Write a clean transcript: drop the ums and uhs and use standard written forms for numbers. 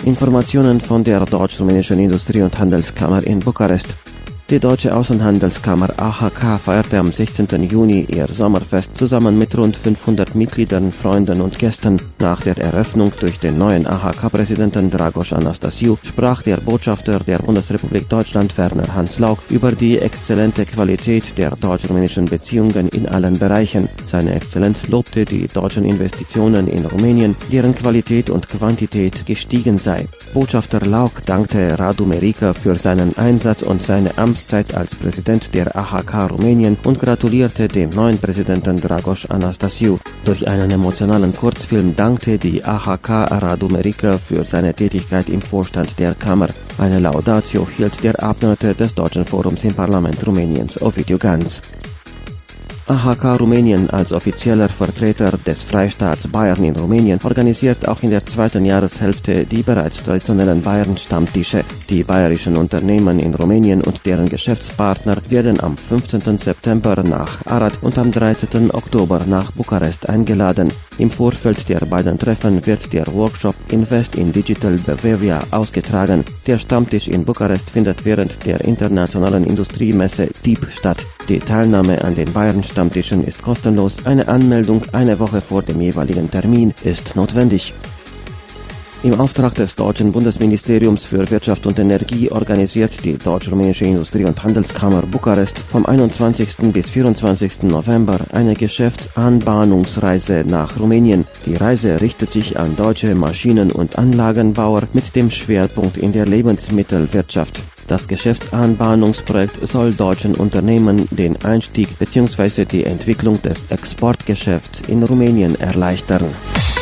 Informationen von der Deutsch-Rumänischen Industrie- und Handelskammer in Bukarest. Die Deutsche Außenhandelskammer AHK feierte am 16. Juni ihr Sommerfest zusammen mit rund 500 Mitgliedern, Freunden und Gästen. Nach der Eröffnung durch den neuen AHK-Präsidenten Dragoș Anastasiu sprach der Botschafter der Bundesrepublik Deutschland Werner Hans-Lauck über die exzellente Qualität der deutsch-rumänischen Beziehungen in allen Bereichen. Seine Exzellenz lobte die deutschen Investitionen in Rumänien, deren Qualität und Quantität gestiegen sei. Botschafter Lauck dankte Radu Merică für seinen Einsatz und seine Amtszeit als Präsident der AHK Rumänien und gratulierte dem neuen Präsidenten Dragoș Anastasiu. Durch einen emotionalen Kurzfilm dankte die AHK Radu Merică für seine Tätigkeit im Vorstand der Kammer. Eine Laudatio hielt der Abgeordnete des Deutschen Forums im Parlament Rumäniens, Ovidiu Ganz. AHK Rumänien als offizieller Vertreter des Freistaats Bayern in Rumänien organisiert auch in der zweiten Jahreshälfte die bereits traditionellen Bayern-Stammtische. Die bayerischen Unternehmen in Rumänien und deren Geschäftspartner werden am 15. September nach Arad und am 13. Oktober nach Bukarest eingeladen. Im Vorfeld der beiden Treffen wird der Workshop Invest in Digital Behavior ausgetragen. Der Stammtisch in Bukarest findet während der internationalen Industriemesse DIP statt. Die Teilnahme an den Bayern-Stammtischen ist kostenlos. Eine Anmeldung eine Woche vor dem jeweiligen Termin ist notwendig. Im Auftrag des deutschen Bundesministeriums für Wirtschaft und Energie organisiert die Deutsch-Rumänische Industrie- und Handelskammer Bukarest vom 21. bis 24. November eine Geschäftsanbahnungsreise nach Rumänien. Die Reise richtet sich an deutsche Maschinen- und Anlagenbauer mit dem Schwerpunkt in der Lebensmittelwirtschaft. Das Geschäftsanbahnungsprojekt soll deutschen Unternehmen den Einstieg bzw. die Entwicklung des Exportgeschäfts in Rumänien erleichtern.